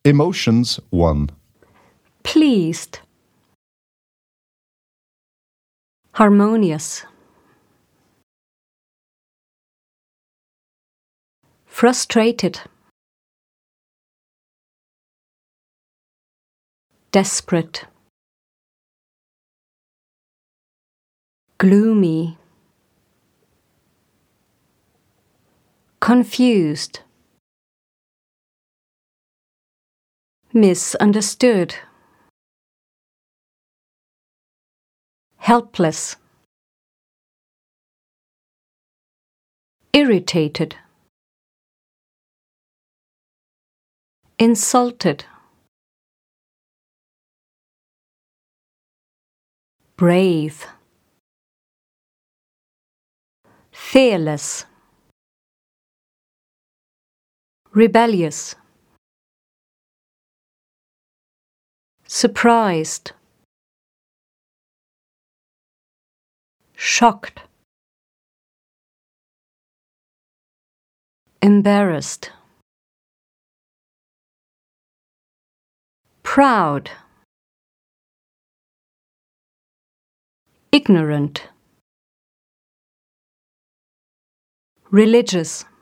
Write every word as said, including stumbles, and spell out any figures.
Emotions one. Pleased. Harmonious. Frustrated. Desperate. Gloomy. Confused. Misunderstood. Helpless. Irritated. Insulted. Brave. Fearless. Rebellious. Surprised. Shocked. Embarrassed. Proud. Ignorant. Religious.